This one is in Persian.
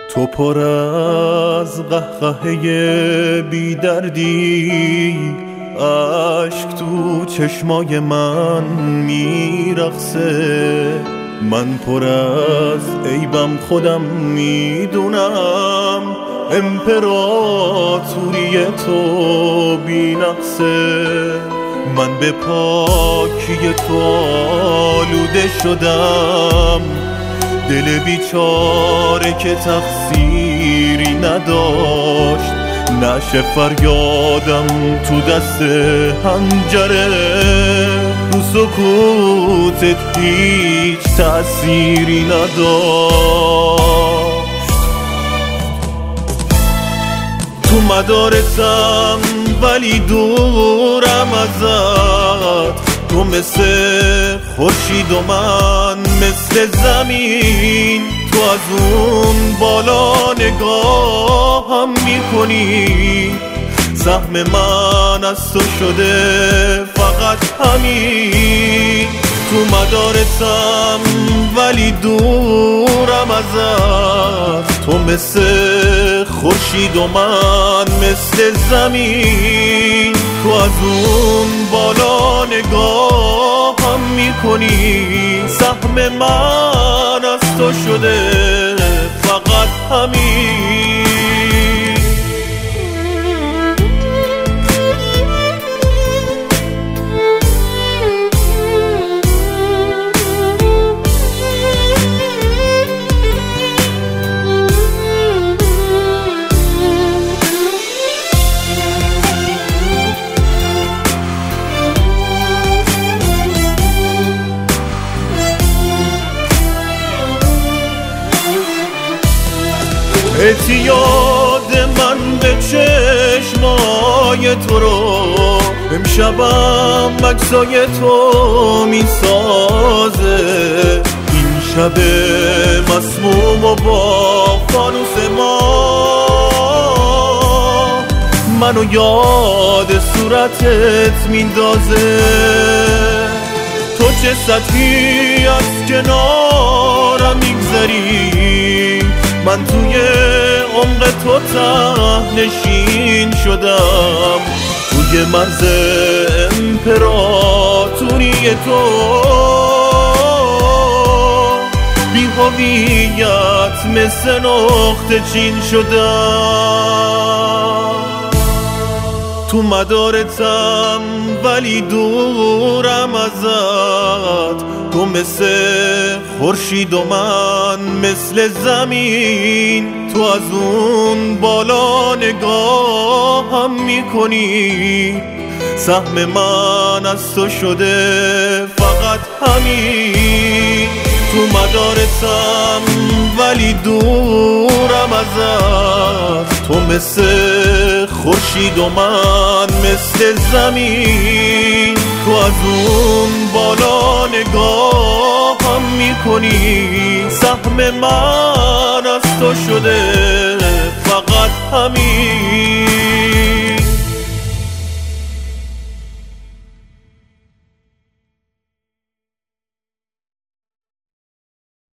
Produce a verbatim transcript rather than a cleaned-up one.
تو پر از قهقهه بی دردی، عشق تو چشمای من میرقصه. من پر از عیبم خودم میدونم، امپراتوری تو بی نقصه. من به پاکی تو آلوده شدم، دل بیچاره که تقصیری نداشت. نشه فریادم تو دست حنجره، رو سکوتت هیچ تأثیری نداشت. تو مدارسم ولی دورم ازت، تو مثل خورشید و من مثل زمین. تو از اون بالا نگاهم میکنی، سهم من از تو شده فقط همین. تو مدارسم ولی دورم ازت، تو مثل خورشید و من مثل زمین. تو از اون بالا نگاهم میکنی، سهم من از تو شده فقط همین. اعتیاد من به چشمای تو رو، امشبم مگسای تو میسازه. این شب مسموم و با فانوس ما، منو یاد صورتت میندازه. تو چه سطحی از کنارم میگذری، من توی عمق تو ته نشین شدم. توی مرز امپراتوری تو بی هویت مثل نقطه چین شدم. تو مدارتم ولی دورم ازت، تو مثل خورشید و من مثل زمین. تو از اون بالا نگاهم میکنی، سهم من از تو شده فقط همین. تو مدارسم ولی دورم ازت، تو مثل خورشید و من مثل زمین. تو از اون بالا نگاهم میکنی، سهم من از تو شده فقط همین.